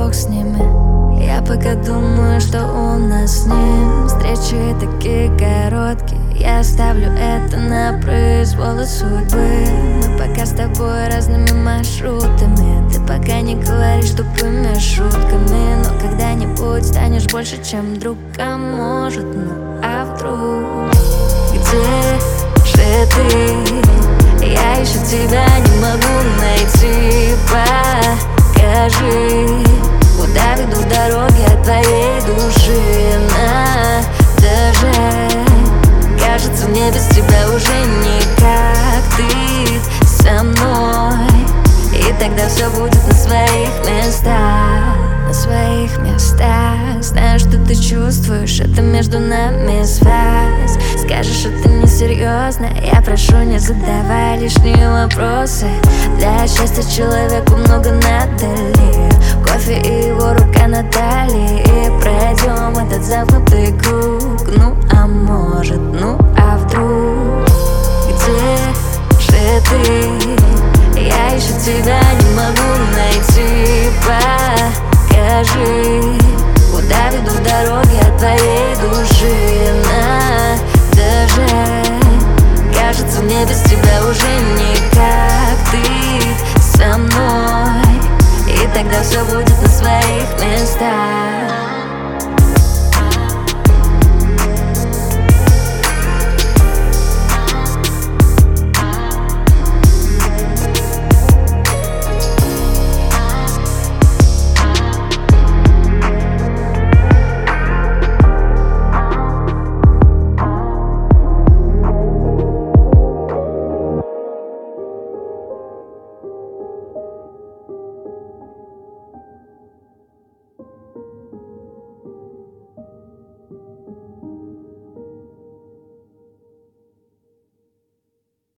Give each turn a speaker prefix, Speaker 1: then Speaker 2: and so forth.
Speaker 1: бог с ними. Я пока думаю, что у нас с ним встречи такие короткие. Я оставлю это на произвол судьбы. Мы пока с тобой разными маршрутами. Ты пока не говоришь тупыми шутками, но когда-нибудь станешь больше, чем друг. А может, ну а вдруг? Где же ты? Я еще тебя не могу найти. Покажи, куда ведут дороги от твоей души. Даже кажется, мне без тебя уже никак. Ты со мной, и тогда все будет на своих местах. На своих местах. Знаю, что ты чувствуешь, это между нами связь. Скажешь, это несерьезно, я прошу, не задавай лишние вопросы. Для счастья человеку много надо ли? Кофе и его рука на талии, и пройдем этот замкнутый круг. Ну а может, ну а вдруг? Где же ты? Я еще тебя не могу найти. Покажи, куда ведут дороги от твоей души. Даже кажется, мне без тебя уже никак. Ты со мной, и тогда все будет на своих местах.